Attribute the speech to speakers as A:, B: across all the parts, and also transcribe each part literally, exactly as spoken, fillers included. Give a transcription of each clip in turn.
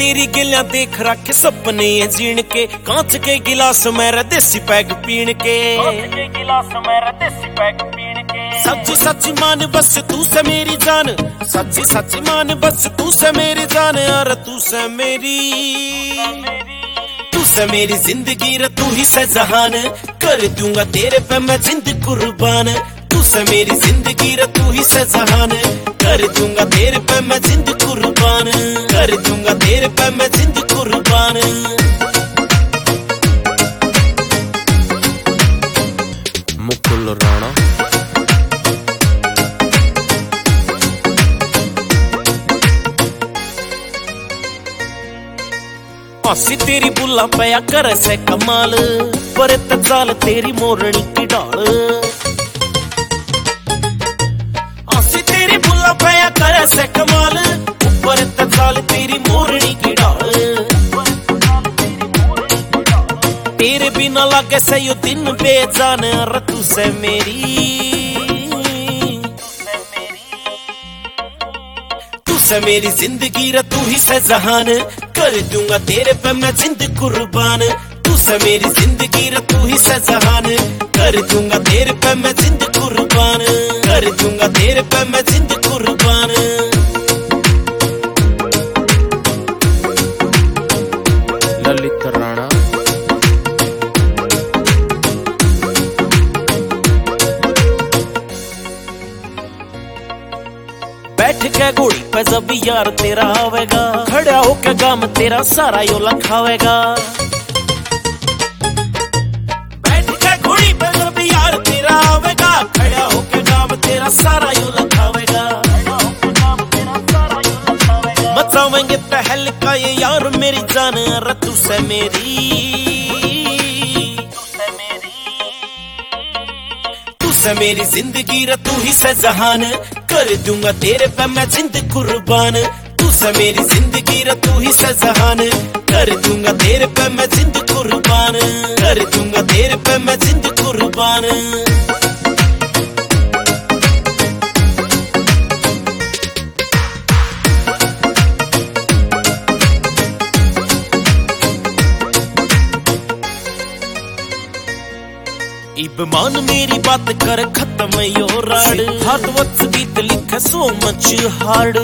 A: तेरी गिलियां देख रखे सपने जीण के, कांच के गिलास मेरा देसी पैग पीण के, सच्ची सच्ची मान बस तू से मेरी जान, सच्ची सच्ची मान बस तू से मेरी जान, यार तू से मेरी तू से मेरी जिंदगी रे तू ही से जहान, कर दूंगा तेरे पे मैं जिंद कुर्बान, तू से मेरी जिंदगी रे तू ही से जहान, कर दूंगा तेरे पे मैं जिंद कुर्बान, कर दूंगा तेरे पे मैं जिंद कुर्बान। मुकुल राणा आसी तेरी बुला पया कर से कमाल, पर तजाल तेरी मोरनी की डाल, आसी तेरी बुला पया कर से कमाल, ऊपर तजाल तेरी मोरनी की डाल, तेरे बिना लागे से यो दिन बेजान, यार तू से मेरी तू से मेरी जिंदगी रे तू ही से जहान, कर दूंगा तेरे पे मैं जिंद कुर्बान, तू से मेरी जिंदगी रे तू ही से जहान, कर दूंगा तेरे पे मैं जिंद कुर्बान, कर दूंगा तेरे पे मैं जिंद कुर्बान। ललित राणा बैठ के घोड़ी पे जब यार तेरा आवेगा, खड़ा होके गाम तेरा सारा यो लखावेगा, बैठ के घोड़ी पे जब यार तेरा आवेगा, खड़ा होके गाम तेरा सारा यो लखावेगा, मचावेंगे तहलका ये यार मेरी जान, यार तू से मेरी से मेरी जिंदगी रे तू ही से जहान, कर दूंगा तेरे पे मैं जिंद कुर्बान, तू से मेरी जिंदगी रे तू ही से जहान, कर दूंगा तेरे पे मैं जिंद कुर्बान, कर दूंगा तेरे पे मैं जिंद कुर्बान। इब मान मेरी बात कर खत्म यो राड, हाथ वक्त गीत लिखे सो मच हार्ड,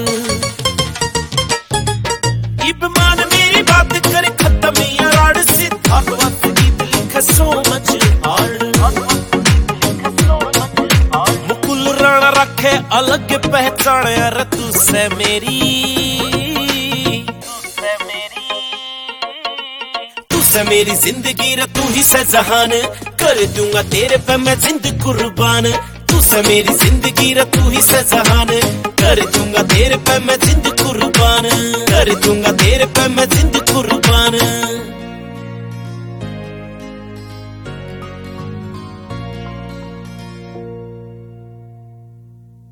A: इब मान मेरी बात कर खत्म यो राड, हाथ वक्त गीत लिखे so much hard, Mukul Rana रखे अलग पहचान, यार तू से मेरी से मेरी जिंदगी रे तू ही से जहान, कर दूंगा तेरे पे मैं जिंद कुर्बान, तू से मेरी जिंदगी रे तू ही से जहान, कर दूंगा तेरे पे मैं जिंद कुर्बान, कर दूंगा तेरे पे मैं जिंद